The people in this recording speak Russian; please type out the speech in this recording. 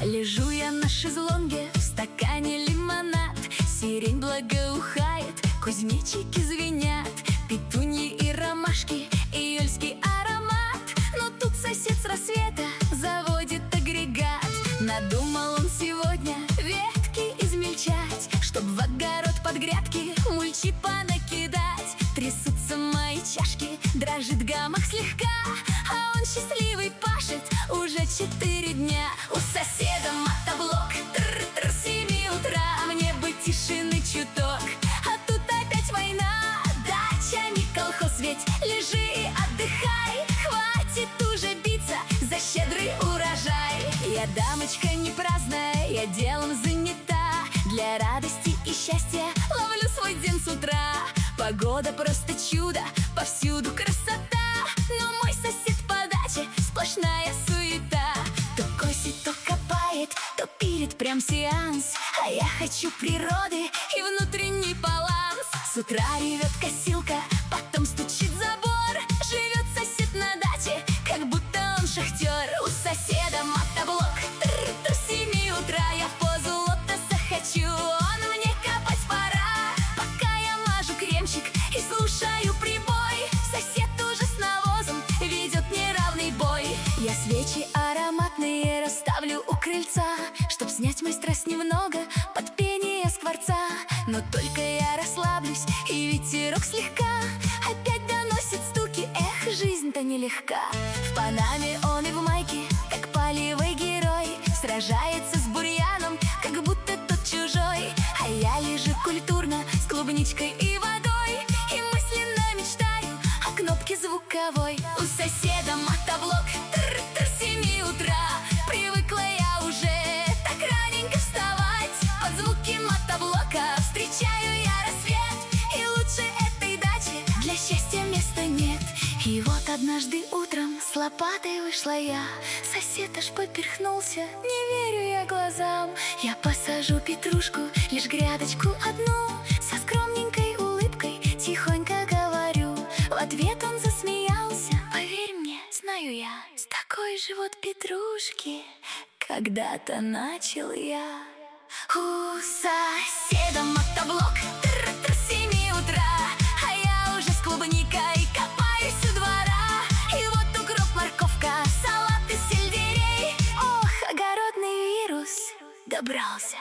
Лежу я на шезлонге, в стакане лимонад. Сирень благоухает, кузнечики звенят, петуньи и ромашки, июльский аромат. Но тут сосед с рассвета заводит агрегат. Надумал он сегодня ветки измельчать, чтоб в огород под грядки мульчи понакидать. Трясутся мои чашки, дрожит гамак слегка, а он счастливый пашет уже 4 дня. У соседа мотоблок, тр-тр, с 7 утра. Мне бы тишины чуток, а тут опять война. Дача не колхоз, ведь лежи и отдыхай. Хватит уже биться за щедрый урожай. Я дамочка не праздная, я делом занята. Для радости и счастья ловлю свой день с утра. Погода просто чудо, повсюду красота. Но мой сосед по даче сплошная суета. То косит, то копает, то пилит прям сеанс. А я хочу природы и внутренний баланс. С утра ревет косилка, потом стучит забор. Живет сосед на даче, как будто он шахтер. У соседа мотоблок, тр-тр, с 7 утра. Я в позу лотоса хочу, он мне копать пора. Пока я мажу кремчик и слушаю прибой, сосед уже с навозом ведет неравный бой. Я свечи ароматные расставлю у крыльца, чтоб снять мой стресс немного под пение скворца. Но только я расслаблюсь, и ветерок слегка опять доносит стуки. Эх, жизнь-то нелегка. В панаме он и в майке, как полевой герой, сражается с бурьяном, как будто тот чужой. А я лежу культурно с клубничкой и водой, и мысленно мечтаю о кнопке звуковой. У соседа мотоблок, тр-тр, с 7 утра. Привыкла я уже так раненько вставать. Под звуки мотоблока встречаю я рассвет. И лучше этой дачи для счастья места нет. И вот однажды утром с лопатой вышла я. Сосед аж поперхнулся, не верю я глазам. Я посажу петрушку, лишь грядочку одну. Со скромненькой улыбкой тихонько говорю. В ответ он засмеялся. Поверь мне, знаю я, с такой же вот петрушки когда-то начал я. У соседа мотоблок, тр-тр, с 7 утра. А я уже с клубникой копаюсь у двора. И вот укроп, морковка, салат из сельдерей. Ох, огородный вирус добрался